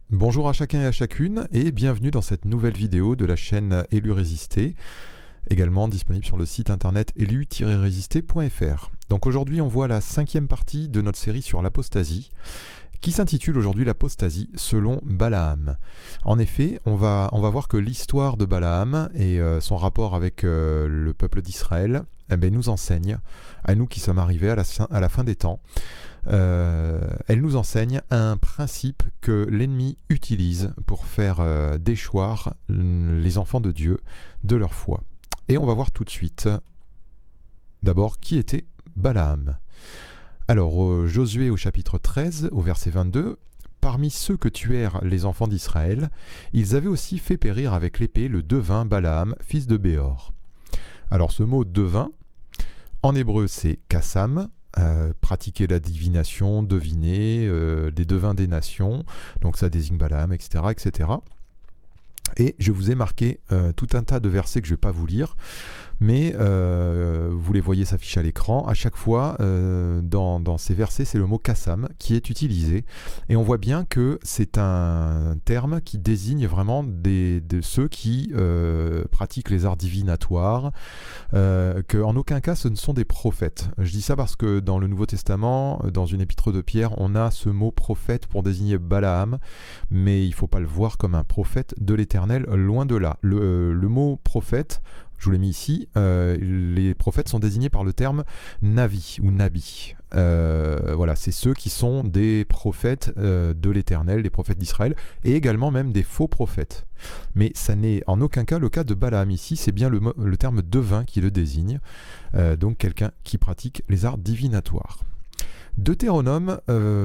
Bonjour à chacun et à chacune et bienvenue dans cette nouvelle vidéo de la chaîne Élu Résister, également disponible sur le site internet élu-résister.fr. Donc aujourd'hui on voit la 5e partie de notre série sur l'apostasie qui s'intitule aujourd'hui l'apostasie selon Balaam. En effet, on va voir que l'histoire de Balaam et son rapport avec le peuple d'Israël nous enseigne, à nous qui sommes arrivés à la fin des temps, elle nous enseigne un principe que l'ennemi utilise pour faire déchoir les enfants de Dieu de leur foi. Et on va voir tout de suite, d'abord, qui était Balaam. Alors, Josué au chapitre 13, au verset 22, « Parmi ceux que tuèrent les enfants d'Israël, ils avaient aussi fait périr avec l'épée le devin Balaam, fils de Béor. » Alors, ce mot « devin », en hébreu, c'est « kassam », pratiquer la divination, deviner, des devins des nations, donc ça désigne Balaam, etc., etc. Et je vous ai marqué tout un tas de versets que je ne vais pas vous lire, mais vous les voyez s'afficher à l'écran. À chaque fois, dans ces versets, c'est le mot kassam qui est utilisé. Et on voit bien que c'est un terme qui désigne vraiment de ceux qui pratiquent les arts divinatoires, qu'en aucun cas ce ne sont des prophètes. Je dis ça parce que dans le Nouveau Testament, dans une épître de Pierre, on a ce mot prophète pour désigner Balaam, mais il ne faut pas le voir comme un prophète de l'Éternel, loin de là. Le mot prophète, je vous l'ai mis ici, les prophètes sont désignés par le terme Navi ou Nabi. Voilà, c'est ceux qui sont des prophètes de l'Éternel, des prophètes d'Israël, et également même des faux prophètes. Mais ça n'est en aucun cas le cas de Balaam ici, c'est bien le terme devin qui le désigne, donc quelqu'un qui pratique les arts divinatoires. Deutéronome,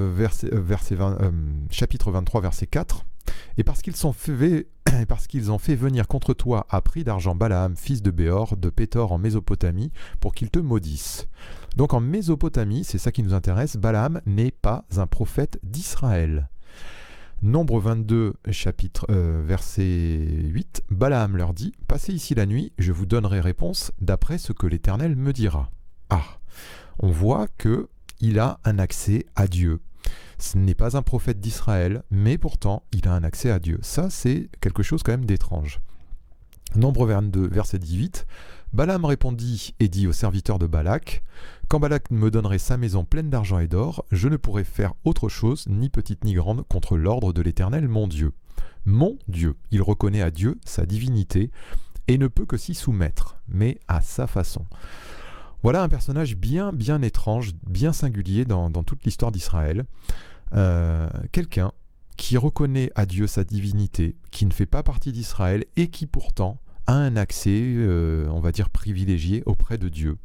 chapitre 23, verset 4, « Et parce qu'ils ont fait venir contre toi à prix d'argent Balaam, fils de Béor, de Pétor en Mésopotamie, pour qu'il te maudisse. » Donc en Mésopotamie, c'est ça qui nous intéresse, Balaam n'est pas un prophète d'Israël. Nombre 22, verset 8, Balaam leur dit, « Passez ici la nuit, je vous donnerai réponse d'après ce que l'Éternel me dira. » Ah, on voit qu'il a un accès à Dieu. Ce n'est pas un prophète d'Israël, mais pourtant, il a un accès à Dieu. Ça, c'est quelque chose quand même d'étrange. Nombre 22, verset 18. Balaam répondit et dit au serviteur de Balak, « Quand Balak me donnerait sa maison pleine d'argent et d'or, je ne pourrais faire autre chose, ni petite ni grande, contre l'ordre de l'Éternel, mon Dieu. Mon Dieu, il reconnaît à Dieu sa divinité et ne peut que s'y soumettre, mais à sa façon. » Voilà un personnage bien étrange, bien singulier dans toute l'histoire d'Israël. Quelqu'un qui reconnaît à Dieu sa divinité, qui ne fait pas partie d'Israël et qui pourtant a un accès, on va dire, privilégié auprès de Dieu.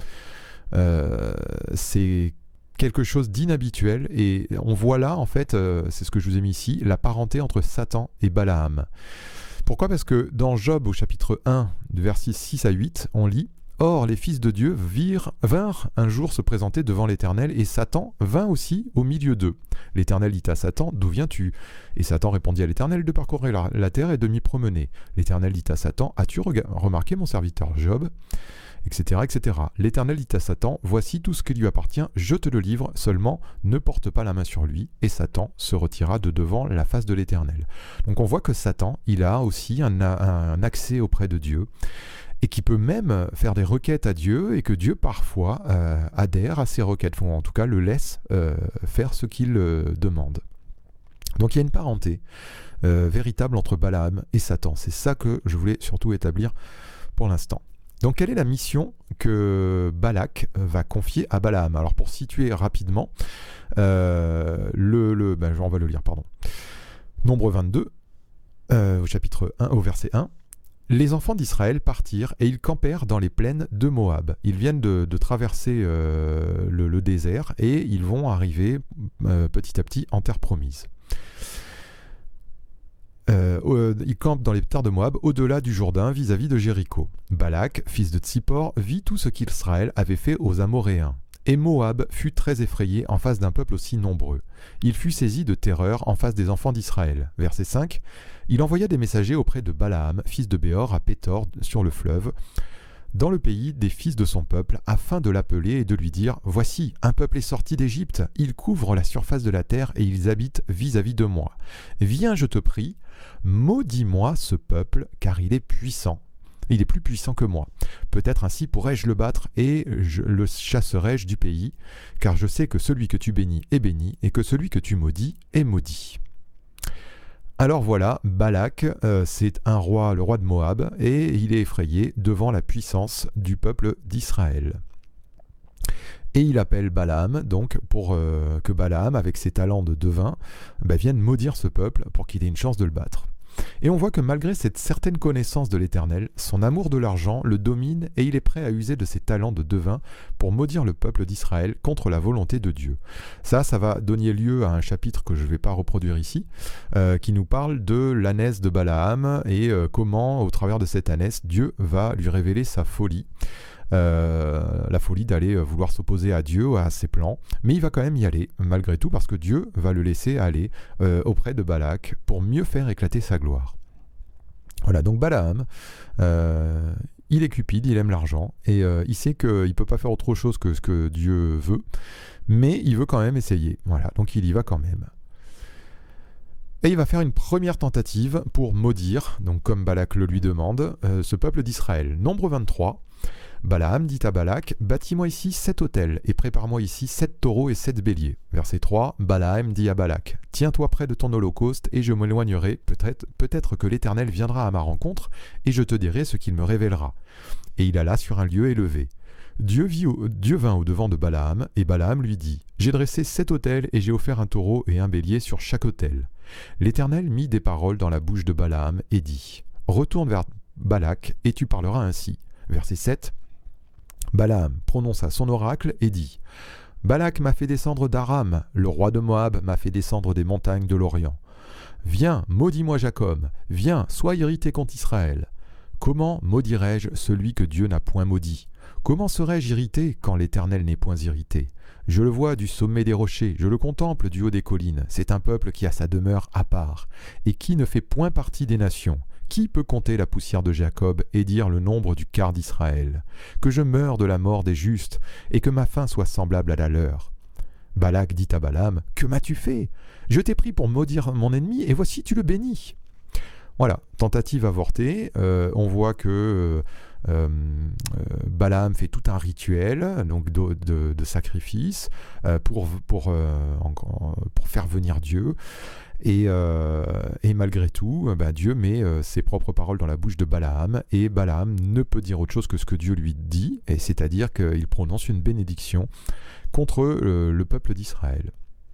C'est quelque chose d'inhabituel et on voit là, en fait, c'est ce que je vous ai mis ici, la parenté entre Satan et Balaam. Pourquoi ? Parce que dans Job au chapitre 1, de versets 6 à 8, on lit « Or, les fils de Dieu vinrent un jour se présenter devant l'Éternel, et Satan vint aussi au milieu d'eux. L'Éternel dit à Satan, « D'où viens-tu » Et Satan répondit à l'Éternel, « De parcourir la terre et de m'y promener. » L'Éternel dit à Satan, « As-tu remarqué mon serviteur Job ?» Etc., etc. L'Éternel dit à Satan, « Voici tout ce qui lui appartient, je te le livre, seulement ne porte pas la main sur lui. » Et Satan se retira de devant la face de l'Éternel. Donc on voit que Satan, il a aussi un accès auprès de Dieu, et qui peut même faire des requêtes à Dieu, et que Dieu parfois adhère à ces requêtes, ou en tout cas le laisse faire ce qu'il demande. Donc il y a une parenté véritable entre Balaam et Satan. C'est ça que je voulais surtout établir pour l'instant. Donc quelle est la mission que Balak va confier à Balaam ? Alors pour situer rapidement, on va le lire, pardon. Nombre 22, au chapitre 1, au verset 1. Les enfants d'Israël partirent et ils campèrent dans les plaines de Moab. Ils viennent de traverser le désert et ils vont arriver petit à petit en terre promise. Ils campent dans les terres de Moab, au-delà du Jourdain, vis-à-vis de Jéricho. Balak, fils de Tsippor, vit tout ce qu'Israël avait fait aux Amoréens. Et Moab fut très effrayé en face d'un peuple aussi nombreux. Il fut saisi de terreur en face des enfants d'Israël. Verset 5. Il envoya des messagers auprès de Balaam, fils de Béor, à Pétor, sur le fleuve, dans le pays des fils de son peuple, afin de l'appeler et de lui dire « Voici, un peuple est sorti d'Égypte, ils couvrent la surface de la terre et ils habitent vis-à-vis de moi. Viens, je te prie, maudis-moi ce peuple, car il est puissant. Il est plus puissant que moi. Peut-être ainsi pourrais-je le battre et le chasserai-je du pays, car je sais que celui que tu bénis est béni et que celui que tu maudis est maudit. » Alors voilà, Balak, c'est un roi, le roi de Moab, et il est effrayé devant la puissance du peuple d'Israël. Et il appelle Balaam, donc, pour que Balaam, avec ses talents de devin, vienne maudire ce peuple pour qu'il ait une chance de le battre. Et on voit que malgré cette certaine connaissance de l'Éternel, son amour de l'argent le domine et il est prêt à user de ses talents de devin pour maudire le peuple d'Israël contre la volonté de Dieu. Ça va donner lieu à un chapitre que je ne vais pas reproduire ici, qui nous parle de l'ânesse de Balaam et comment, au travers de cette ânesse, Dieu va lui révéler sa folie. La folie d'aller vouloir s'opposer à Dieu, à ses plans, mais il va quand même y aller malgré tout parce que Dieu va le laisser aller auprès de Balak pour mieux faire éclater sa gloire. Voilà, donc Balaam, il est cupide, il aime l'argent et il sait qu'il ne peut pas faire autre chose que ce que Dieu veut, mais il veut quand même essayer. Voilà, donc il y va quand même. Et il va faire une première tentative pour maudire, donc comme Balak le lui demande, ce peuple d'Israël. Nombre 23. Balaam dit à Balak, « Bâtis-moi ici 7 autels, et prépare-moi ici 7 taureaux et 7 béliers. » Verset 3, Balaam dit à Balak, « Tiens-toi près de ton holocauste, et je m'éloignerai, peut-être que l'Éternel viendra à ma rencontre, et je te dirai ce qu'il me révélera. » Et il alla sur un lieu élevé. Dieu vint au-devant de Balaam, et Balaam lui dit, « J'ai dressé 7 autels, et j'ai offert un taureau et un bélier sur chaque autel. » L'Éternel mit des paroles dans la bouche de Balaam, et dit, « Retourne vers Balak, et tu parleras ainsi. » Verset 7, Balaam prononça son oracle et dit « Balak m'a fait descendre d'Aram, le roi de Moab m'a fait descendre des montagnes de l'Orient. Viens, maudis-moi Jacob, viens, sois irrité contre Israël. Comment maudirais-je celui que Dieu n'a point maudit? Comment serais-je irrité quand l'Éternel n'est point irrité? Je le vois du sommet des rochers, je le contemple du haut des collines. C'est un peuple qui a sa demeure à part, et qui ne fait point partie des nations. Qui peut compter la poussière de Jacob et dire le nombre du quart d'Israël? Que je meure de la mort des justes, et que ma fin soit semblable à la leur. » Balak dit à Balaam, « Que m'as-tu fait? Je t'ai pris pour maudire mon ennemi, et voici tu le bénis. » Voilà, tentative avortée. On voit que Balaam fait tout un rituel donc de sacrifice pour faire venir Dieu. Et malgré tout, Dieu met ses propres paroles dans la bouche de Balaam, et Balaam ne peut dire autre chose que ce que Dieu lui dit, et c'est-à-dire qu'il prononce une bénédiction contre le peuple d'Israël.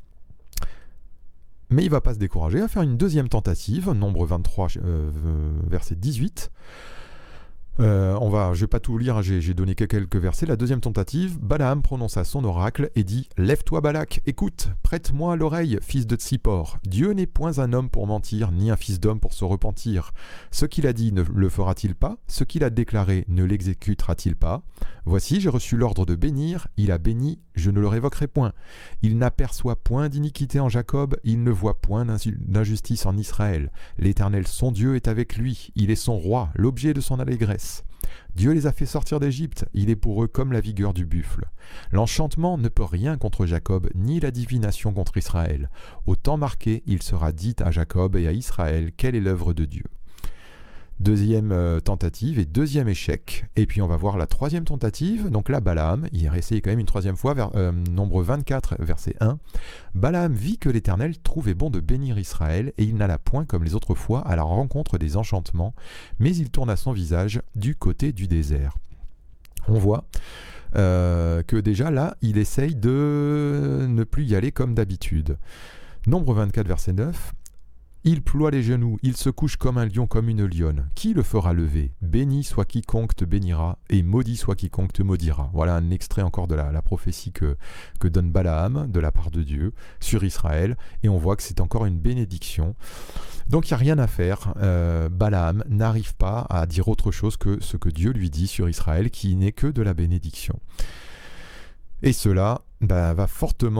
Mais il ne va pas se décourager, il va faire une deuxième tentative, nombre 23, verset 18. Je ne vais pas tout lire, j'ai donné que quelques versets. La deuxième tentative, Balaam prononça son oracle et dit « Lève-toi Balak, écoute, prête-moi l'oreille, fils de Tsippor. Dieu n'est point un homme pour mentir, ni un fils d'homme pour se repentir. Ce qu'il a dit ne le fera-t-il pas? Ce qu'il a déclaré ne l'exécutera-t-il pas? Voici, j'ai reçu l'ordre de bénir, il a béni, je ne le révoquerai point. Il n'aperçoit point d'iniquité en Jacob, il ne voit point d'injustice en Israël. L'Éternel son Dieu est avec lui, il est son roi, l'objet de son allégresse. Dieu les a fait sortir d'Égypte, il est pour eux comme la vigueur du buffle. L'enchantement ne peut rien contre Jacob, ni la divination contre Israël. Au temps marqué, il sera dit à Jacob et à Israël quelle est l'œuvre de Dieu. Deuxième tentative et deuxième échec. Et puis on va voir la troisième tentative. Donc là, Balaam, il réessaye quand même une troisième fois, nombre 24, verset 1. Balaam vit que l'Éternel trouvait bon de bénir Israël, et il n'alla point comme les autres fois à la rencontre des enchantements, mais il tourna son visage du côté du désert. On voit que déjà là, il essaye de ne plus y aller comme d'habitude. Nombre 24, verset 9. Il ploie les genoux, il se couche comme un lion, comme une lionne. Qui le fera lever? Béni soit quiconque te bénira, et maudit soit quiconque te maudira. Voilà un extrait encore de la prophétie que donne Balaam de la part de Dieu sur Israël. Et on voit que c'est encore une bénédiction. Donc il n'y a rien à faire. Balaam n'arrive pas à dire autre chose que ce que Dieu lui dit sur Israël, qui n'est que de la bénédiction. Et cela va fortement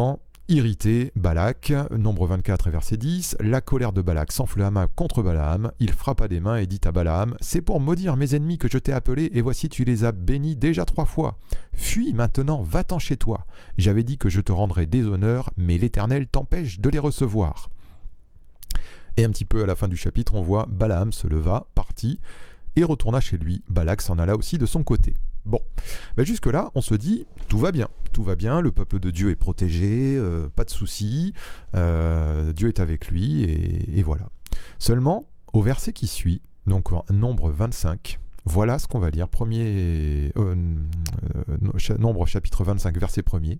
Irrité, Balak, nombre 24 et verset 10, la colère de Balak s'enflamma contre Balaam, il frappa des mains et dit à Balaam, « C'est pour maudire mes ennemis que je t'ai appelé, et voici tu les as bénis déjà 3 fois. Fuis maintenant, va-t'en chez toi. J'avais dit que je te rendrais des honneurs, mais l'Éternel t'empêche de les recevoir. » Et un petit peu à la fin du chapitre, on voit Balaam se leva, partit, et retourna chez lui. Balak s'en alla aussi de son côté. Bon, jusque-là, on se dit, tout va bien, le peuple de Dieu est protégé, pas de soucis, Dieu est avec lui, et voilà. Seulement, au verset qui suit, donc en nombre 25, voilà ce qu'on va lire, nombre chapitre 25, verset 1er.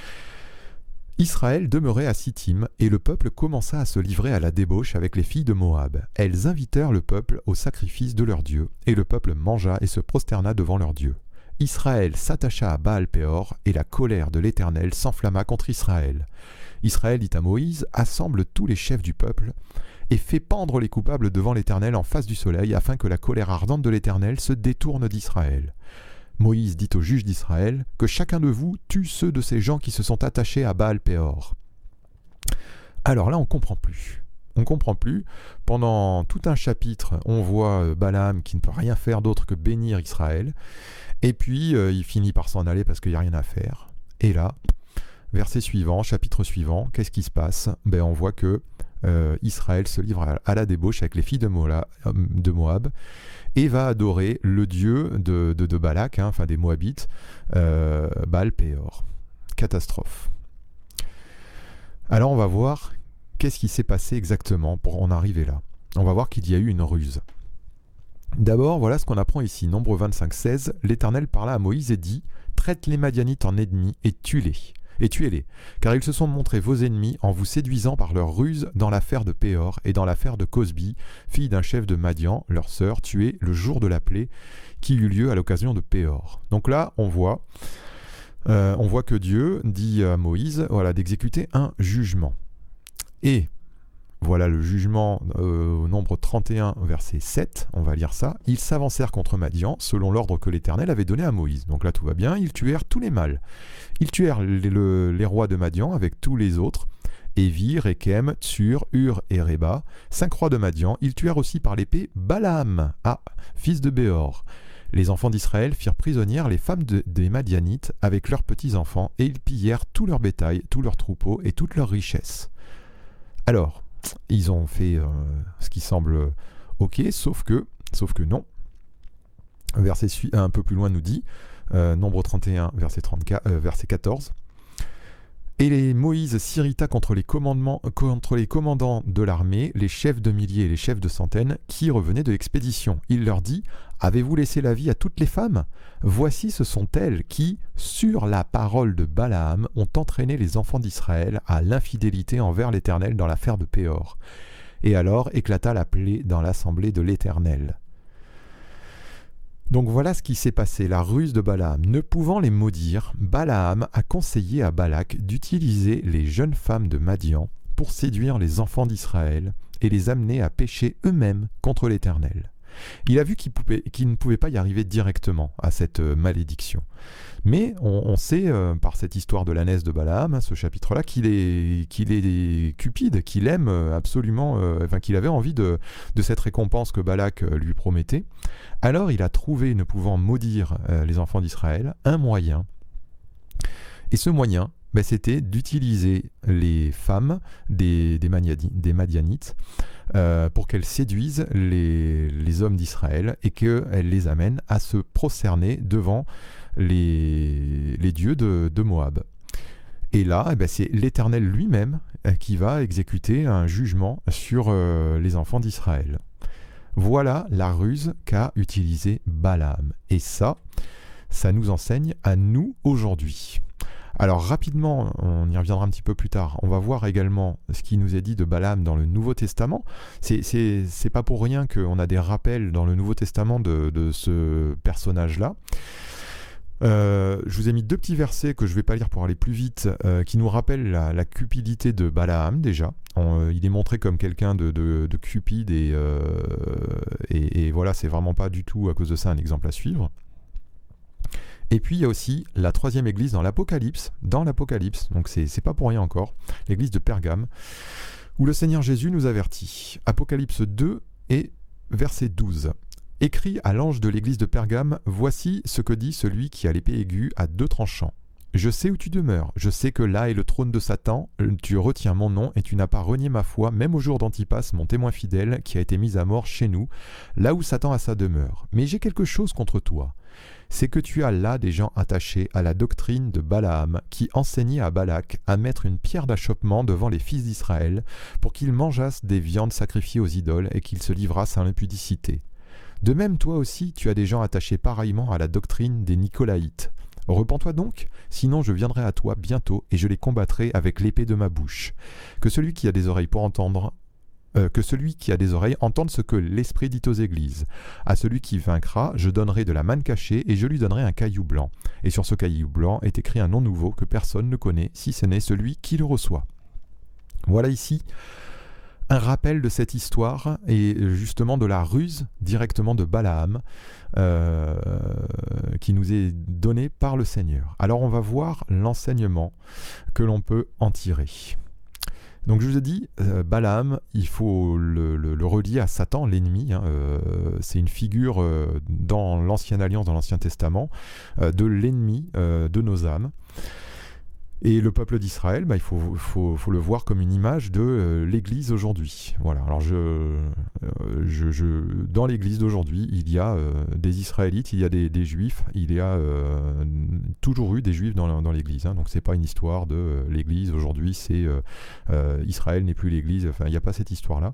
Israël demeurait à Sittim, et le peuple commença à se livrer à la débauche avec les filles de Moab. Elles invitèrent le peuple au sacrifice de leur Dieu, et le peuple mangea et se prosterna devant leur Dieu. Israël s'attacha à Baal-Péor, et la colère de l'Éternel s'enflamma contre Israël. Israël dit à Moïse, « Assemble tous les chefs du peuple, et fais pendre les coupables devant l'Éternel en face du soleil, afin que la colère ardente de l'Éternel se détourne d'Israël. » Moïse dit aux juges d'Israël, « Que chacun de vous tue ceux de ces gens qui se sont attachés à Baal-Péor. » Alors là, on ne comprend plus. On ne comprend plus. Pendant tout un chapitre, on voit Balaam qui ne peut rien faire d'autre que bénir Israël. Et puis, il finit par s'en aller parce qu'il n'y a rien à faire. Et là, verset suivant, chapitre suivant, qu'est-ce qui se passe ? On voit que Israël se livre à la débauche avec les filles de Moab et va adorer le dieu de Balak, enfin des Moabites, Baal-Péor. Catastrophe. Alors on va voir qu'est-ce qui s'est passé exactement pour en arriver là. On va voir qu'il y a eu une ruse. D'abord, voilà ce qu'on apprend ici, nombre 25, 16. L'Éternel parla à Moïse et dit, « Traite les Madianites en ennemis et tuez-les, car ils se sont montrés vos ennemis en vous séduisant par leur ruse dans l'affaire de Péor et dans l'affaire de Cosbi, fille d'un chef de Madian, leur sœur, tuée le jour de la plaie qui eut lieu à l'occasion de Péor. » Donc là, on voit que Dieu dit à Moïse d'exécuter un jugement. Et voilà le jugement au nombre 31, verset 7, on va lire ça. « Ils s'avancèrent contre Madian, selon l'ordre que l'Éternel avait donné à Moïse. » Donc là, tout va bien, ils tuèrent tous les mâles. Ils tuèrent les rois de Madian avec tous les autres, Évi, Rékem, Tsur, Hur et Réba, 5 rois de Madian. Ils tuèrent aussi par l'épée Balaam, fils de Béor. Les enfants d'Israël firent prisonnières les femmes des Madianites avec leurs petits-enfants, et ils pillèrent tout leur bétail, tous leurs troupeaux et toutes leurs richesses. Alors, ils ont fait ce qui semble ok, sauf que non. Verset un peu plus loin nous dit, nombre 31, verset 14. Et Moïse s'irrita contre les commandants de l'armée, les chefs de milliers et les chefs de centaines, qui revenaient de l'expédition. Il leur dit, « Avez-vous laissé la vie à toutes les femmes ? Voici ce sont elles qui, sur la parole de Balaam, ont entraîné les enfants d'Israël à l'infidélité envers l'Éternel dans l'affaire de Péor. » Et alors éclata la plaie dans l'assemblée de l'Éternel. Donc voilà ce qui s'est passé, la ruse de Balaam. Ne pouvant les maudire, Balaam a conseillé à Balak d'utiliser les jeunes femmes de Madian pour séduire les enfants d'Israël et les amener à pécher eux-mêmes contre l'Éternel. Il a vu qu'il ne pouvait pas y arriver directement à cette malédiction. Mais on sait, par cette histoire de l'ânesse de Balaam, ce chapitre-là, qu'il est cupide, qu'il aime absolument, qu'il avait envie de cette récompense que Balak lui promettait. Alors il a trouvé, ne pouvant maudire les enfants d'Israël, un moyen. Et ce moyen, c'était d'utiliser les femmes des Madianites pour qu'elles séduisent les hommes d'Israël et qu'elles les amènent à se prosterner devant les dieux de Moab. Et là, c'est l'Éternel lui-même qui va exécuter un jugement sur les enfants d'Israël. Voilà la ruse qu'a utilisée Balaam. Et ça nous enseigne à nous aujourd'hui. Alors rapidement, on y reviendra un petit peu plus tard, on va voir également ce qui nous est dit de Balaam dans le Nouveau Testament. C'est pas pour rien qu'on a des rappels dans le Nouveau Testament de ce personnage-là. Je vous ai mis 2 petits versets que je ne vais pas lire pour aller plus vite, qui nous rappellent la cupidité de Balaam déjà. Il est montré comme quelqu'un de cupide et voilà, c'est vraiment pas du tout à cause de ça un exemple à suivre. Et puis il y a aussi la troisième église dans l'Apocalypse, donc c'est pas pour rien encore, l'église de Pergame, où le Seigneur Jésus nous avertit. Apocalypse 2 et verset 12. Écrit à l'ange de l'église de Pergame, voici ce que dit celui qui a l'épée aiguë à deux tranchants. Je sais où tu demeures, je sais que là est le trône de Satan, tu retiens mon nom et tu n'as pas renié ma foi, même au jour d'Antipas, mon témoin fidèle, qui a été mis à mort chez nous, là où Satan a sa demeure. Mais j'ai quelque chose contre toi, c'est que tu as là des gens attachés à la doctrine de Balaam, qui enseignait à Balak à mettre une pierre d'achoppement devant les fils d'Israël, pour qu'ils mangeassent des viandes sacrifiées aux idoles et qu'ils se livrassent à l'impudicité. De même, toi aussi, tu as des gens attachés pareillement à la doctrine des Nicolaïtes. Repens-toi donc, sinon je viendrai à toi bientôt et je les combattrai avec l'épée de ma bouche. Que celui qui a des oreilles entende ce que l'Esprit dit aux églises. À celui qui vaincra, je donnerai de la manne cachée et je lui donnerai un caillou blanc. Et sur ce caillou blanc est écrit un nom nouveau que personne ne connaît, si ce n'est celui qui le reçoit. Voilà ici un rappel de cette histoire et justement de la ruse directement de Balaam qui nous est donnée par le Seigneur. Alors on va voir l'enseignement que l'on peut en tirer. Donc je vous ai dit, Balaam, il faut le relier à Satan, l'ennemi. C'est une figure dans l'Ancienne Alliance, dans l'Ancien Testament, de l'ennemi de nos âmes. Et le peuple d'Israël, il faut le voir comme une image de l'Église aujourd'hui. Voilà. Alors dans l'Église d'aujourd'hui, il y a des Israélites, il y a des Juifs, il y a toujours eu des Juifs dans l'Église. Donc c'est pas une histoire de l'Église aujourd'hui, c'est Israël n'est plus l'Église. Enfin, il n'y a pas cette histoire-là.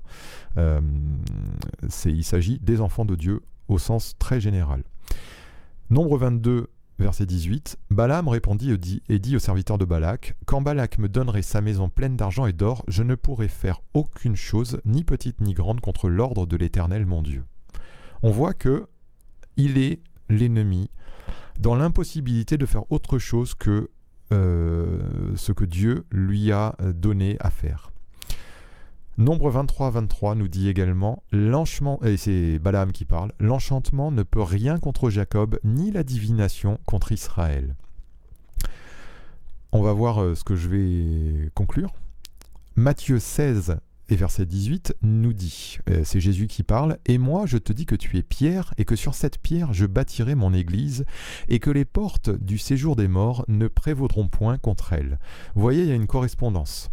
Il s'agit des enfants de Dieu au sens très général. Nombre 22. Verset 18, Balaam répondit et dit au serviteur de Balak, « Quand Balak me donnerait sa maison pleine d'argent et d'or, je ne pourrais faire aucune chose, ni petite ni grande, contre l'ordre de l'Éternel mon Dieu. » On voit que il est l'ennemi dans l'impossibilité de faire autre chose que ce que Dieu lui a donné à faire. Nombre 23 nous dit également, et c'est Balaam qui parle, « L'enchantement ne peut rien contre Jacob, ni la divination contre Israël. » On va voir ce que je vais conclure. Matthieu 16 et verset 18 nous dit, c'est Jésus qui parle, « Et moi je te dis que tu es Pierre, et que sur cette pierre je bâtirai mon église, et que les portes du séjour des morts ne prévaudront point contre elle. » Vous voyez, il y a une correspondance.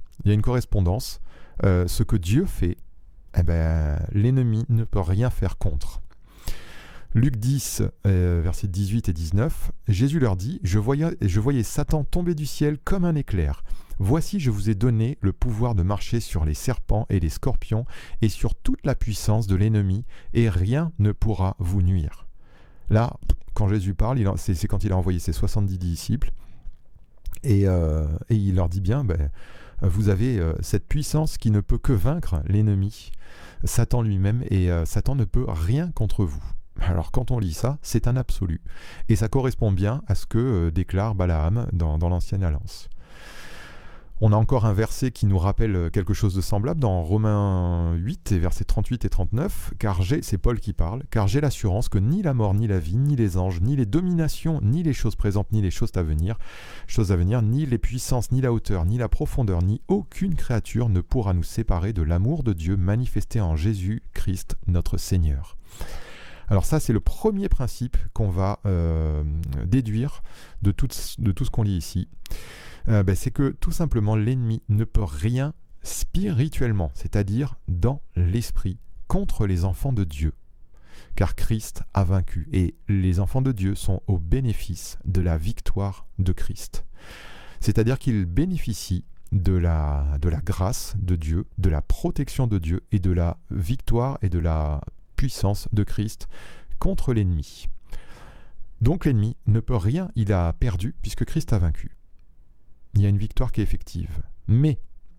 Ce que Dieu fait, l'ennemi ne peut rien faire contre. Luc 10, versets 18 et 19, Jésus leur dit, je voyais Satan tomber du ciel comme un éclair. Voici, je vous ai donné le pouvoir de marcher sur les serpents et les scorpions et sur toute la puissance de l'ennemi, et rien ne pourra vous nuire. » Là, quand Jésus parle, c'est quand il a envoyé ses 70 disciples, et il leur dit bien, vous avez cette puissance qui ne peut que vaincre l'ennemi, Satan lui-même, et Satan ne peut rien contre vous. Alors quand on lit ça, c'est un absolu. Et ça correspond bien à ce que déclare Balaam dans l'Ancienne Alliance. On a encore un verset qui nous rappelle quelque chose de semblable dans Romains 8, et versets 38 et 39, c'est Paul qui parle, « Car j'ai l'assurance que ni la mort, ni la vie, ni les anges, ni les dominations, ni les choses présentes, ni les choses à venir, ni les puissances, ni la hauteur, ni la profondeur, ni aucune créature ne pourra nous séparer de l'amour de Dieu manifesté en Jésus-Christ notre Seigneur. » Alors ça, c'est le premier principe qu'on va déduire de tout ce qu'on lit ici. C'est que tout simplement l'ennemi ne peut rien spirituellement, c'est-à-dire dans l'esprit, contre les enfants de Dieu. Car Christ a vaincu et les enfants de Dieu sont au bénéfice de la victoire de Christ. C'est-à-dire qu'ils bénéficient de la grâce de Dieu, de la protection de Dieu et de la victoire et de la puissance de Christ contre l'ennemi. Donc l'ennemi ne peut rien, il a perdu puisque Christ a vaincu. Il y a une victoire qui est effective. Mais,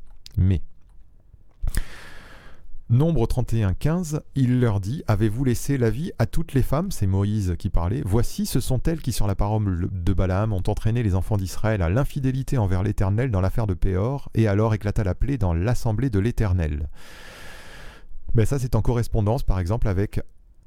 Nombre 31-15, il leur dit, « Avez-vous laissé la vie à toutes les femmes ?» C'est Moïse qui parlait. « Voici, ce sont elles qui, sur la parole de Balaam, ont entraîné les enfants d'Israël à l'infidélité envers l'Éternel dans l'affaire de Péor, et alors éclata la plaie dans l'assemblée de l'Éternel. » Ça, c'est en correspondance, par exemple, avec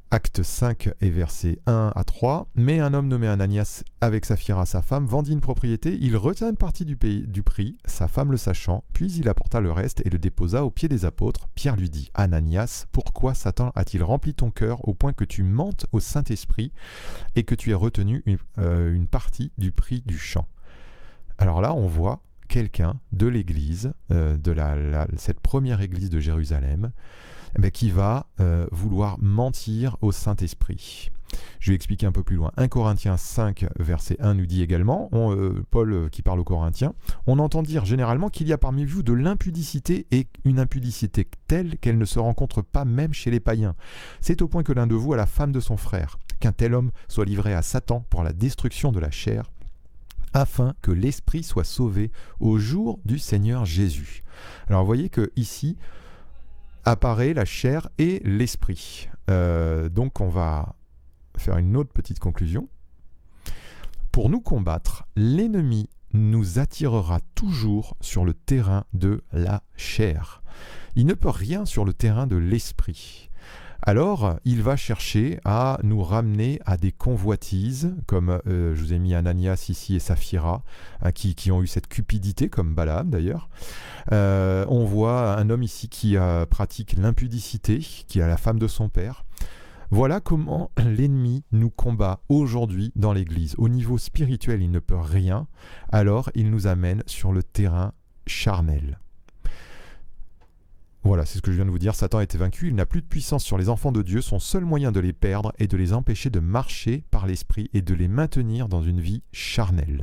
Acte 5 et versets 1 à 3. Mais un homme nommé Ananias, avec Saphira sa femme, vendit une propriété. Il retint une partie du prix, sa femme le sachant, puis il apporta le reste et le déposa aux pieds des apôtres. Pierre lui dit: Ananias, pourquoi Satan a-t-il rempli ton cœur au point que tu mentes au Saint-Esprit et que tu aies retenu une partie du prix du champ? Alors là, on voit quelqu'un de l'église, cette première église de Jérusalem, qui va vouloir mentir au Saint-Esprit. Je vais expliquer un peu plus loin. 1 Corinthiens 5, verset 1 nous dit également, Paul qui parle aux Corinthiens, « On entend dire généralement qu'il y a parmi vous de l'impudicité et une impudicité telle qu'elle ne se rencontre pas même chez les païens. C'est au point que l'un de vous a la femme de son frère, qu'un tel homme soit livré à Satan pour la destruction de la chair, afin que l'esprit soit sauvé au jour du Seigneur Jésus. » Alors vous voyez que ici apparaît la chair et l'esprit. Donc on va faire une autre petite conclusion. Pour nous combattre, l'ennemi nous attirera toujours sur le terrain de la chair. Il ne peut rien sur le terrain de l'esprit. Alors, il va chercher à nous ramener à des convoitises, comme je vous ai mis Ananias ici et Saphira, qui ont eu cette cupidité, comme Balaam d'ailleurs. On voit un homme ici qui pratique l'impudicité, qui a la femme de son père. Voilà comment l'ennemi nous combat aujourd'hui dans l'Église. Au niveau spirituel, il ne peut rien, alors il nous amène sur le terrain charnel. Voilà, c'est ce que je viens de vous dire. Satan a été vaincu, il n'a plus de puissance sur les enfants de Dieu. Son seul moyen de les perdre est de les empêcher de marcher par l'esprit et de les maintenir dans une vie charnelle.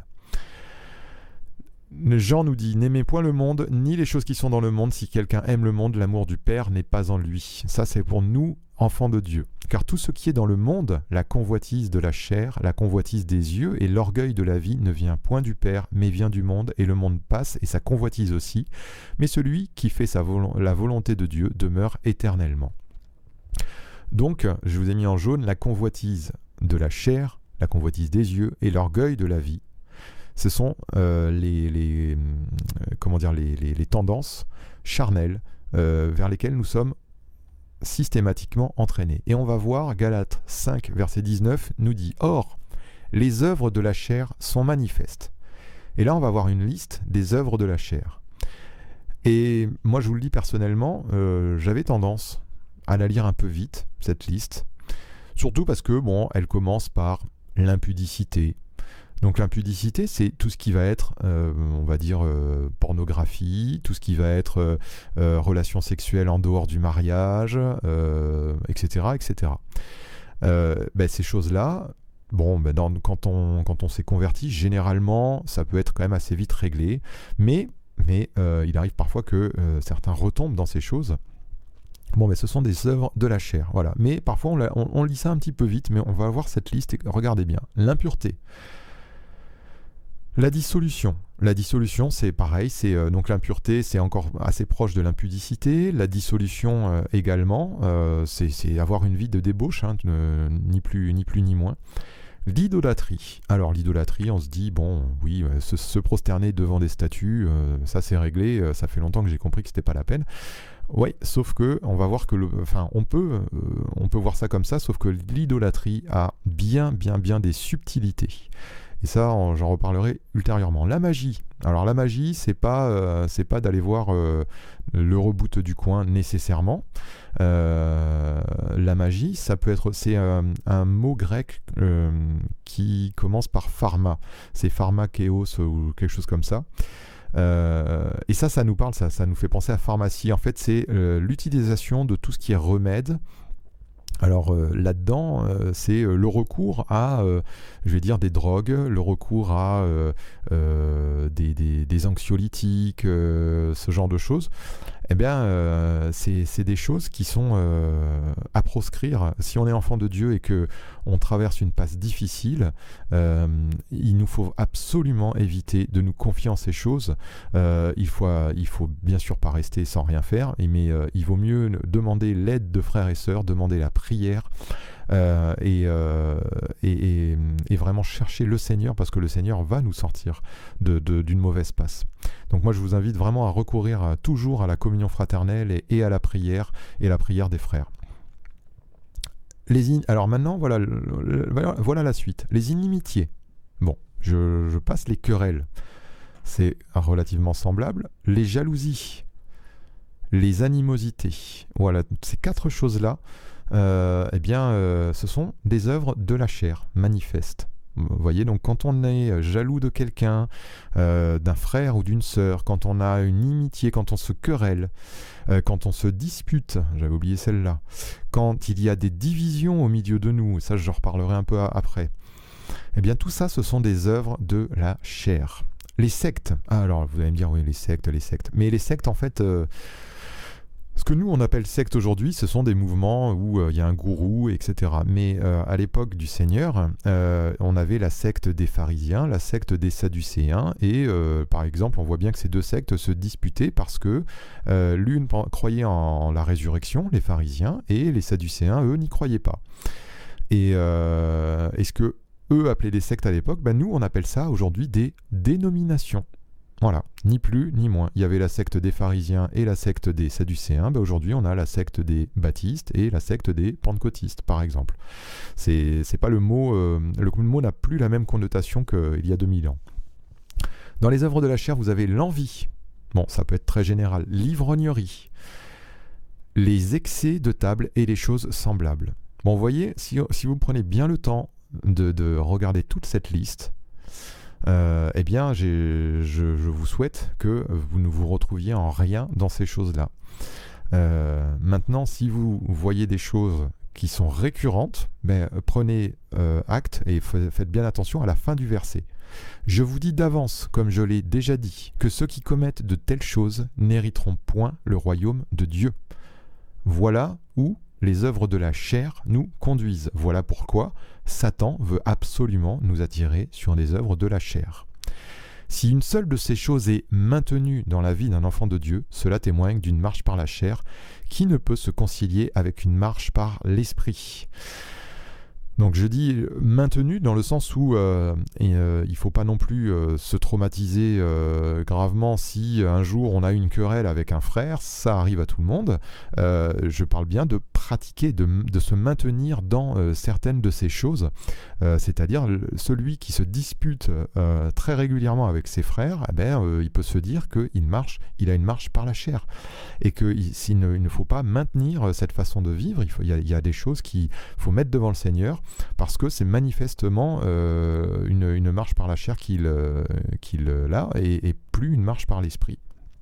Jean nous dit: n'aimez point le monde, ni les choses qui sont dans le monde. Si quelqu'un aime le monde, l'amour du Père n'est pas en lui. Ça, c'est pour nous, enfants de Dieu. Car tout ce qui est dans le monde, la convoitise de la chair, la convoitise des yeux et l'orgueil de la vie ne vient point du Père, mais vient du monde, et le monde passe, et sa convoitise aussi. Mais celui qui fait la volonté de Dieu demeure éternellement. Donc, je vous ai mis en jaune la convoitise de la chair, la convoitise des yeux et l'orgueil de la vie. Ce sont les tendances charnelles vers lesquelles nous sommes systématiquement entraînés. Et on va voir, Galates 5, verset 19, nous dit: « Or, les œuvres de la chair sont manifestes. » Et là, on va voir une liste des œuvres de la chair. Et moi, je vous le dis personnellement, j'avais tendance à la lire un peu vite, cette liste. Surtout parce que, elle commence par l'impudicité. Donc l'impudicité, c'est tout ce qui va être, on va dire, pornographie, tout ce qui va être relations sexuelles en dehors du mariage, etc. etc. Ces choses-là, quand on s'est converti, généralement, ça peut être quand même assez vite réglé, mais il arrive parfois que certains retombent dans ces choses. Ce sont des œuvres de la chair, voilà. Mais parfois, on lit ça un petit peu vite, mais on va voir cette liste et regardez bien. L'impureté. La dissolution. La dissolution, c'est pareil, donc l'impureté, c'est encore assez proche de l'impudicité. La dissolution également, c'est avoir une vie de débauche, ni plus ni moins. L'idolâtrie. Alors l'idolâtrie, on se dit, se prosterner devant des statues, ça c'est réglé, ça fait longtemps que j'ai compris que c'était pas la peine. Oui, sauf que on va voir que on peut voir ça comme ça, sauf que l'idolâtrie a bien des subtilités. Et ça, j'en reparlerai ultérieurement. La magie. Alors la magie, c'est pas d'aller voir le reboot du coin nécessairement. La magie, ça peut être, c'est un mot grec qui commence par pharma. C'est pharmakeos ou quelque chose comme ça. Et ça nous parle, ça nous fait penser à pharmacie. En fait, c'est l'utilisation de tout ce qui est remède. Alors là-dedans, c'est le recours à, des drogues, le recours à des anxiolytiques, ce genre de choses. C'est des choses qui sont à proscrire. Si on est enfant de Dieu et que on traverse une passe difficile, il nous faut absolument éviter de nous confier en ces choses. Il faut bien sûr pas rester sans rien faire, mais il vaut mieux demander l'aide de frères et sœurs, demander la prière et vraiment chercher le Seigneur, parce que le Seigneur va nous sortir d'une mauvaise passe. Donc moi je vous invite vraiment à recourir toujours à la communion fraternelle et à la prière des frères. Alors maintenant, voilà la suite. Les inimitiés. Bon, je passe les querelles. C'est relativement semblable. Les jalousies. Les animosités. Voilà, ces 4 choses-là, ce sont des œuvres de la chair, manifestes. Vous voyez, donc quand on est jaloux de quelqu'un, d'un frère ou d'une sœur, quand on a une inimitié, quand on se querelle, quand on se dispute, j'avais oublié celle-là, quand il y a des divisions au milieu de nous, ça je reparlerai un peu après, eh bien tout ça, ce sont des œuvres de la chair. Les sectes, alors vous allez me dire, oui, les sectes, mais les sectes en fait... ce que nous on appelle secte aujourd'hui, ce sont des mouvements où il y a un gourou, etc. Mais à l'époque du Seigneur, on avait la secte des pharisiens, la secte des sadducéens, et par exemple, on voit bien que ces 2 sectes se disputaient parce que l'une croyait en la résurrection, les pharisiens, et les sadducéens, eux, n'y croyaient pas. Et ce que eux appelaient des sectes à l'époque, nous on appelle ça aujourd'hui des dénominations. Voilà, ni plus ni moins. Il y avait la secte des pharisiens et la secte des sadducéens. Aujourd'hui, on a la secte des baptistes et la secte des pentecôtistes, par exemple. C'est pas le mot n'a plus la même connotation qu'il y a 2000 ans. Dans les œuvres de la chair, vous avez l'envie. Bon, ça peut être très général. L'ivrognerie. Les excès de table et les choses semblables. Bon, vous voyez, si vous prenez bien le temps de regarder toute cette liste, je vous souhaite que vous ne vous retrouviez en rien dans ces choses-là. Maintenant, si vous voyez des choses qui sont récurrentes, prenez acte et faites bien attention à la fin du verset. Je vous dis d'avance, comme je l'ai déjà dit, que ceux qui commettent de telles choses n'hériteront point le royaume de Dieu. Voilà où les œuvres de la chair nous conduisent. Voilà pourquoi Satan veut absolument nous attirer sur des œuvres de la chair. Si une seule de ces choses est maintenue dans la vie d'un enfant de Dieu, cela témoigne d'une marche par la chair qui ne peut se concilier avec une marche par l'esprit. Donc je dis maintenu dans le sens où il ne faut pas non plus se traumatiser gravement si un jour on a une querelle avec un frère, ça arrive à tout le monde. Je parle bien de pratiquer, de se maintenir dans certaines de ces choses, c'est-à-dire celui qui se dispute très régulièrement avec ses frères, il peut se dire qu'il a une marche par la chair et qu'il ne faut pas maintenir cette façon de vivre. Il y a des choses qu'il faut mettre devant le Seigneur, parce que c'est manifestement une marche par la chair qu'il a et plus une marche par l'esprit.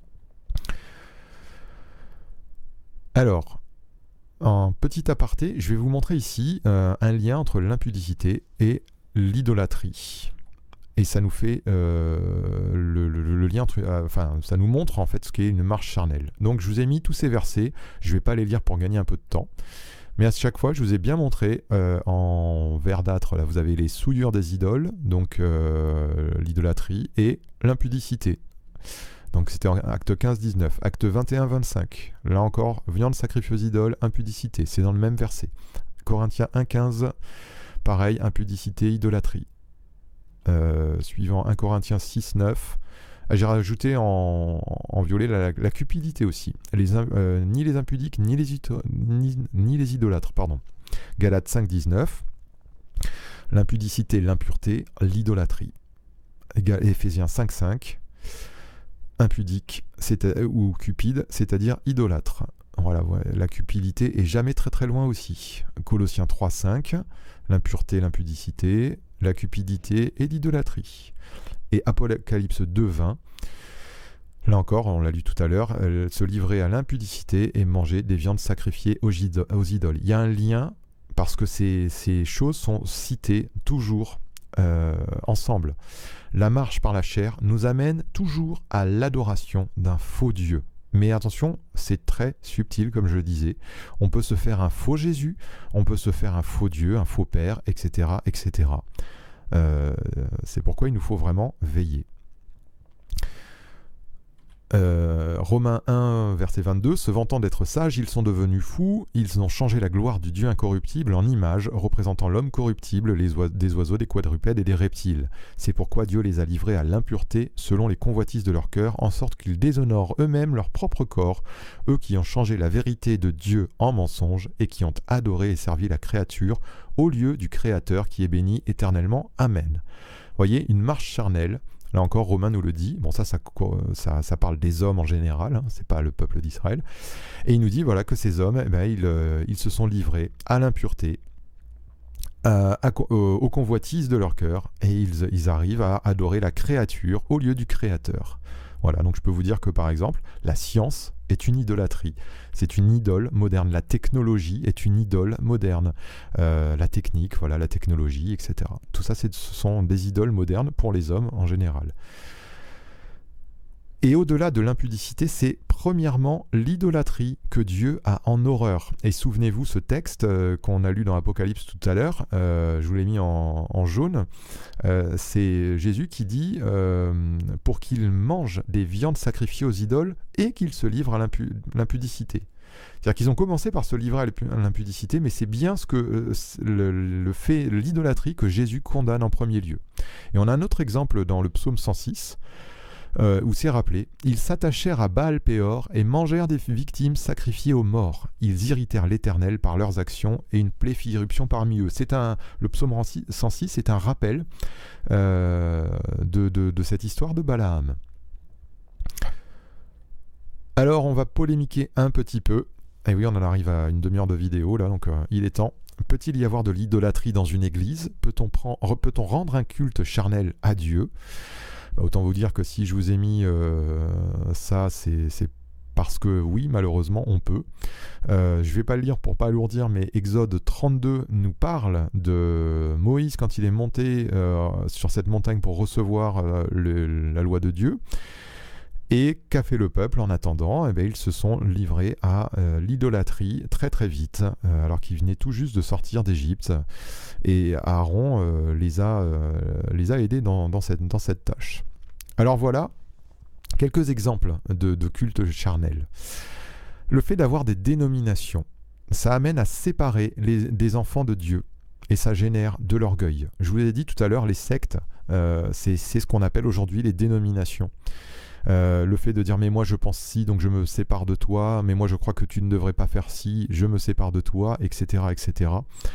Alors, en petit aparté, je vais vous montrer ici un lien entre l'impudicité et l'idolâtrie. Et ça nous fait le lien entre... ça nous montre en fait ce qu'est une marche charnelle. Donc je vous ai mis tous ces versets, je ne vais pas les lire pour gagner un peu de temps. Mais à chaque fois, je vous ai bien montré en verdâtre, là vous avez les souillures des idoles, donc l'idolâtrie, et l'impudicité. Donc c'était acte 15-19. Acte 21-25, là encore, viande sacrifiée aux idoles, impudicité, c'est dans le même verset. Corinthiens 1-15, pareil, impudicité, idolâtrie. Suivant 1 Corinthiens 6-9, j'ai rajouté en violet la cupidité aussi. Ni les impudiques, ni les idolâtres. Pardon. Galates 5-19. L'impudicité, l'impureté, l'idolâtrie. Éphésiens 5-5. Impudique ou cupide, c'est-à-dire idolâtre. Voilà, la cupidité est jamais très très loin aussi. Colossiens 3-5. L'impureté, l'impudicité, la cupidité et l'idolâtrie. Et Apocalypse 2:20, là encore, on l'a lu tout à l'heure, se livrer à l'impudicité et manger des viandes sacrifiées aux idoles. Il y a un lien parce que ces choses sont citées toujours ensemble. La marche par la chair nous amène toujours à l'adoration d'un faux Dieu. Mais attention, c'est très subtil, comme je le disais. On peut se faire un faux Jésus, on peut se faire un faux Dieu, un faux Père, etc., etc. C'est pourquoi il nous faut vraiment veiller. Romains 1, verset 22, se vantant d'être sages, ils sont devenus fous, ils ont changé la gloire du Dieu incorruptible en image, représentant l'homme corruptible, des oiseaux, des quadrupèdes et des reptiles. C'est pourquoi Dieu les a livrés à l'impureté, selon les convoitises de leur cœur, en sorte qu'ils déshonorent eux-mêmes leur propre corps, eux qui ont changé la vérité de Dieu en mensonge, et qui ont adoré et servi la créature, au lieu du Créateur qui est béni éternellement. Amen. Voyez, une marche charnelle. Là encore, Romain nous le dit. Bon, ça parle des hommes en général, hein, c'est pas le peuple d'Israël. Et il nous dit voilà, que ces hommes, ils se sont livrés à l'impureté, aux convoitises de leur cœur, et ils arrivent à adorer la créature au lieu du Créateur. Voilà, donc je peux vous dire que par exemple, la science est une idolâtrie. C'est une idole moderne. La technologie est une idole moderne. La technique, voilà, la technologie, etc. Tout ça, ce sont des idoles modernes pour les hommes en général. Et au-delà de l'impudicité, c'est premièrement l'idolâtrie que Dieu a en horreur. Et souvenez-vous ce texte qu'on a lu dans Apocalypse tout à l'heure, je vous l'ai mis en jaune, c'est Jésus qui dit pour qu'ils mangent des viandes sacrifiées aux idoles et qu'ils se livrent à l'impudicité. C'est-à-dire qu'ils ont commencé par se livrer à l'impudicité, mais c'est bien ce que l'idolâtrie que Jésus condamne en premier lieu. Et on a un autre exemple dans le psaume 106, où c'est rappelé « Ils s'attachèrent à Baal-Péor et mangèrent des victimes sacrifiées aux morts. Ils irritèrent l'Éternel par leurs actions et une plaie fit irruption parmi eux. » Le psaume 106 est un rappel de cette histoire de Balaam. Alors on va polémiquer un petit peu. Et oui, on en arrive à une demi-heure de vidéo là, donc il est temps. Peut-il y avoir de l'idolâtrie dans une église ? Peut-on rendre un culte charnel à Dieu ? Autant vous dire que si je vous ai mis ça, c'est parce que oui, malheureusement, on peut. Je ne vais pas le lire pour pas alourdir, mais Exode 32 nous parle de Moïse quand il est monté sur cette montagne pour recevoir la loi de Dieu. Et qu'a fait le peuple en attendant ? Ils se sont livrés à l'idolâtrie très très vite, alors qu'ils venaient tout juste de sortir d'Égypte. Et Aaron les a aidés dans cette tâche. Alors voilà, quelques exemples de culte charnel. Le fait d'avoir des dénominations, ça amène à séparer des enfants de Dieu. Et ça génère de l'orgueil. Je vous l'ai dit tout à l'heure, les sectes, c'est ce qu'on appelle aujourd'hui les dénominations. Le fait de dire mais moi je pense ci donc je me sépare de toi, mais moi je crois que tu ne devrais pas faire ci, je me sépare de toi, etc. etc.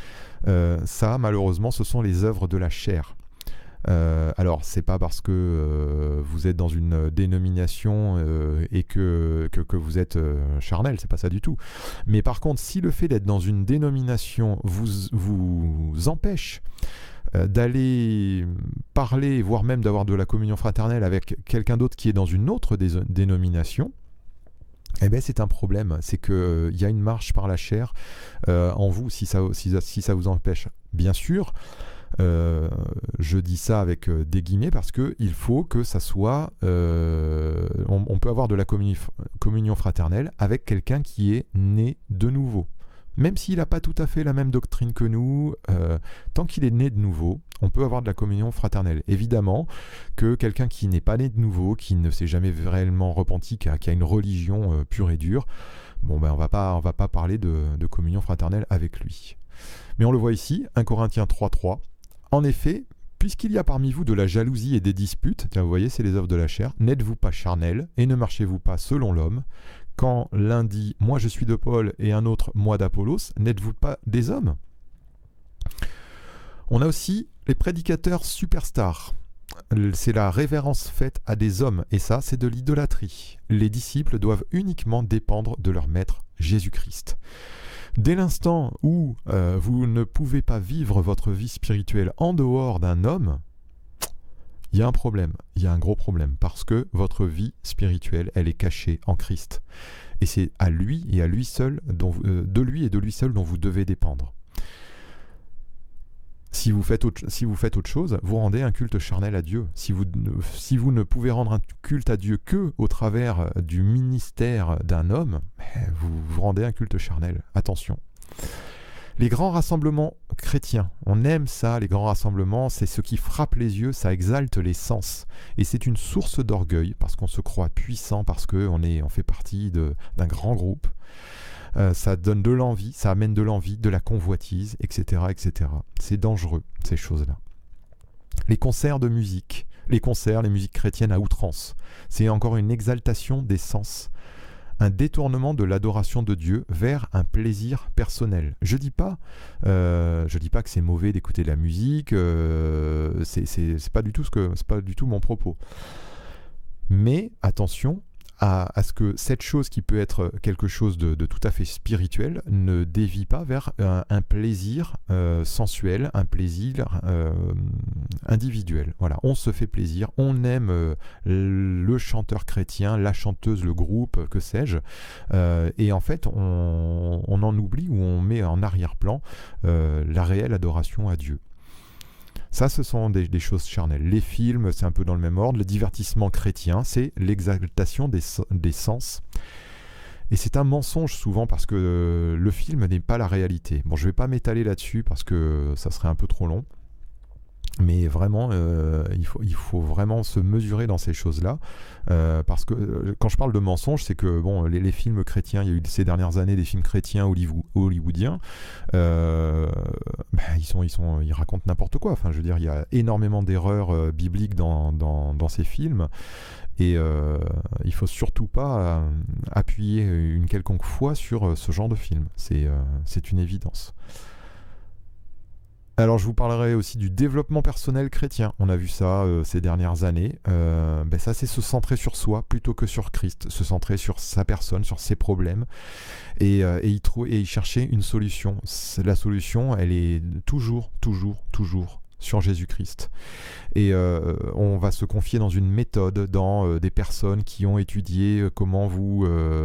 Ça malheureusement ce sont les œuvres de la chair. Alors c'est pas parce que vous êtes dans une dénomination et que vous êtes charnel, c'est pas ça du tout. Mais par contre si le fait d'être dans une dénomination vous empêche d'aller parler, voire même d'avoir de la communion fraternelle avec quelqu'un d'autre qui est dans une autre dénomination, c'est un problème. C'est qu'il y a une marche par la chair en vous, si ça vous empêche. Bien sûr, je dis ça avec des guillemets parce qu'il faut que ça soit... on peut avoir de la communion fraternelle avec quelqu'un qui est né de nouveau. Même s'il n'a pas tout à fait la même doctrine que nous, tant qu'il est né de nouveau, on peut avoir de la communion fraternelle. Évidemment que quelqu'un qui n'est pas né de nouveau, qui ne s'est jamais réellement repenti, qui a une religion pure et dure, on va pas parler de communion fraternelle avec lui. Mais on le voit ici, 1 Corinthiens 3.3. En effet, puisqu'il y a parmi vous de la jalousie et des disputes, tiens, vous voyez, c'est les œuvres de la chair, n'êtes-vous pas charnels et ne marchez-vous pas selon l'homme ? Quand l'un dit « moi je suis de Paul » et un autre « moi d'Apollos », n'êtes-vous pas des hommes ? On a aussi les prédicateurs superstars. C'est la révérence faite à des hommes, et ça, c'est de l'idolâtrie. Les disciples doivent uniquement dépendre de leur maître Jésus-Christ. Dès l'instant où vous ne pouvez pas vivre votre vie spirituelle en dehors d'un homme, il y a un problème, il y a un gros problème, parce que votre vie spirituelle, elle est cachée en Christ. Et c'est à lui et à lui seul, de lui et de lui seul dont vous devez dépendre. Si vous faites autre chose, vous rendez un culte charnel à Dieu. Si vous ne pouvez rendre un culte à Dieu que au travers du ministère d'un homme, vous rendez un culte charnel. Attention. Les grands rassemblements chrétiens, on aime ça, les grands rassemblements, c'est ce qui frappe les yeux, ça exalte les sens. Et c'est une source d'orgueil, parce qu'on se croit puissant, parce qu'on fait partie d'un grand groupe. Ça donne de l'envie, ça amène de l'envie, de la convoitise, etc., etc. C'est dangereux, ces choses-là. Les concerts de musique, les musiques chrétiennes à outrance, c'est encore une exaltation des sens, un détournement de l'adoration de Dieu vers un plaisir personnel. Je dis pas que c'est mauvais d'écouter de la musique, c'est pas du tout mon propos. Mais attention à ce que cette chose qui peut être quelque chose de tout à fait spirituel ne dévie pas vers un plaisir sensuel, un plaisir individuel. Voilà, on se fait plaisir, on aime le chanteur chrétien, la chanteuse, le groupe, que sais-je, et en fait on en oublie ou on met en arrière-plan la réelle adoration à Dieu. Ça, ce sont des choses charnelles. Les films, c'est un peu dans le même ordre. Le divertissement chrétien, c'est l'exaltation des sens. Et c'est un mensonge souvent parce que le film n'est pas la réalité. Bon, je ne vais pas m'étaler là-dessus parce que ça serait un peu trop long. Mais vraiment, il faut vraiment se mesurer dans ces choses-là. Parce que quand je parle de mensonges, c'est que bon, les films chrétiens, il y a eu ces dernières années des films chrétiens hollywoodiens, ils racontent n'importe quoi. Enfin, je veux dire, il y a énormément d'erreurs bibliques dans ces films. Et il faut surtout pas appuyer une quelconque foi sur ce genre de film. C'est une évidence. Alors je vous parlerai aussi du développement personnel chrétien. On a vu ça ces dernières années. Ça c'est se centrer sur soi plutôt que sur Christ, se centrer sur sa personne, sur ses problèmes et y chercher une solution. La solution, elle est toujours sur Jésus-Christ. Et on va se confier dans une méthode, dans des personnes qui ont étudié comment vous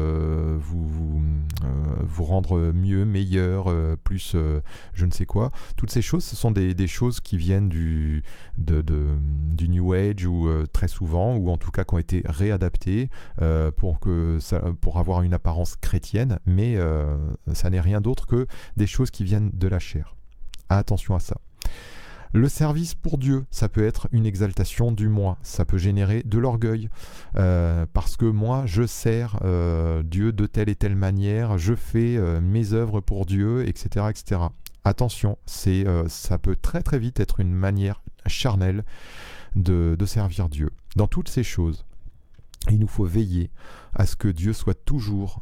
rendre mieux, meilleur, plus je ne sais quoi. Toutes ces choses, ce sont des choses qui viennent du New Age ou très souvent, ou en tout cas qui ont été réadaptées pour avoir une apparence chrétienne, mais ça n'est rien d'autre que des choses qui viennent de la chair. Attention à ça. Le service pour Dieu, ça peut être une exaltation du moi, ça peut générer de l'orgueil, parce que moi, je sers Dieu de telle et telle manière, je fais mes œuvres pour Dieu, etc. etc. Attention, ça peut très très vite être une manière charnelle de servir Dieu. Dans toutes ces choses, il nous faut veiller à ce que Dieu soit toujours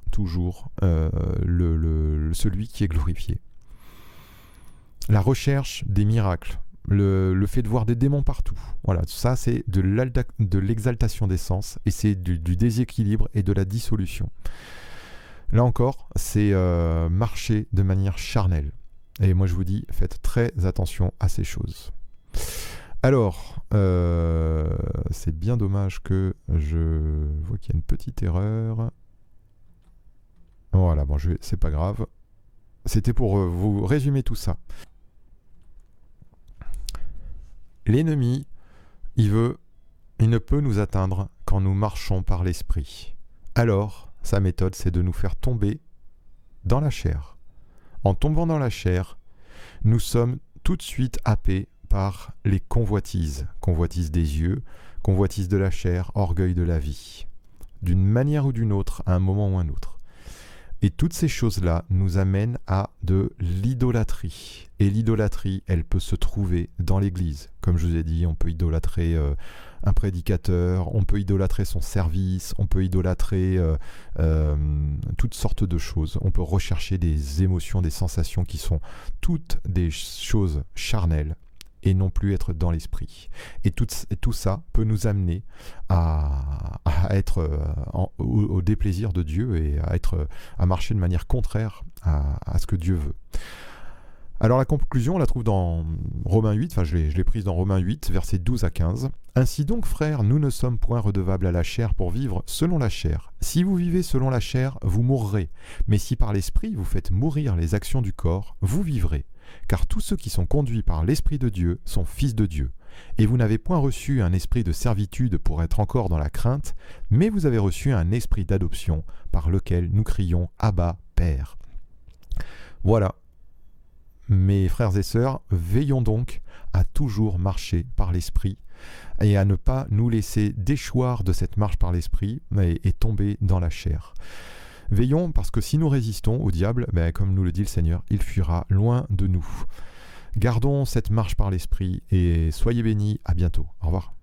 celui qui est glorifié. La recherche des miracles. Le fait de voir des démons partout. Voilà, ça c'est de l'exaltation des sens et c'est du déséquilibre et de la dissolution. Là encore, c'est marcher de manière charnelle. Et moi je vous dis, faites très attention à ces choses. Alors, c'est bien dommage que je vois qu'il y a une petite erreur. Voilà, bon, c'est pas grave. C'était pour vous résumer tout ça. L'ennemi, il ne peut nous atteindre quand nous marchons par l'esprit. Alors, sa méthode, c'est de nous faire tomber dans la chair. En tombant dans la chair, nous sommes tout de suite happés par les convoitises. Convoitises des yeux, convoitises de la chair, orgueil de la vie. D'une manière ou d'une autre, à un moment ou un autre. Et toutes ces choses-là nous amènent à de l'idolâtrie. Et l'idolâtrie, elle peut se trouver dans l'Église. Comme je vous ai dit, on peut idolâtrer un prédicateur, on peut idolâtrer son service, on peut idolâtrer toutes sortes de choses. On peut rechercher des émotions, des sensations qui sont toutes des choses charnelles et non plus être dans l'esprit. Et tout ça peut nous amener à être au déplaisir de Dieu et à marcher de manière contraire à ce que Dieu veut. Alors la conclusion, on la trouve dans Romains 8, enfin je l'ai prise dans Romains 8, versets 12 à 15. « Ainsi donc, frères, nous ne sommes point redevables à la chair pour vivre selon la chair. Si vous vivez selon la chair, vous mourrez. Mais si par l'esprit vous faites mourir les actions du corps, vous vivrez. Car tous ceux qui sont conduits par l'Esprit de Dieu sont fils de Dieu. Et vous n'avez point reçu un esprit de servitude pour être encore dans la crainte, mais vous avez reçu un esprit d'adoption par lequel nous crions « Abba, Père ». Voilà. Mes frères et sœurs, veillons donc à toujours marcher par l'Esprit et à ne pas nous laisser déchoir de cette marche par l'Esprit et tomber dans la chair. Veillons parce que si nous résistons au diable, comme nous le dit le Seigneur, il fuira loin de nous. Gardons cette marche par l'Esprit et soyez bénis, à bientôt. Au revoir.